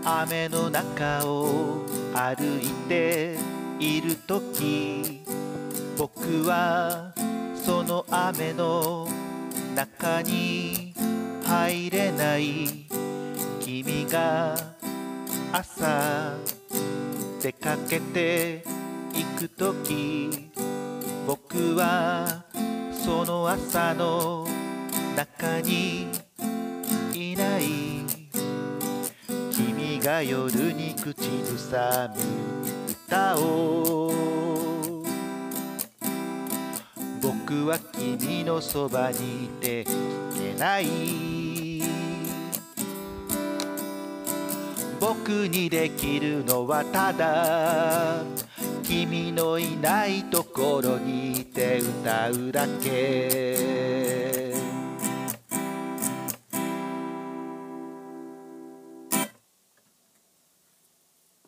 雨の中を歩いているとき、僕はその雨の中に入れない。君が朝出かけて行くとき、僕はその朝の中にいない。君が夜に口ずさむ歌を、僕は君のそばにいて聞けない。僕にできるのはただ君のいないところにいて歌うだけ。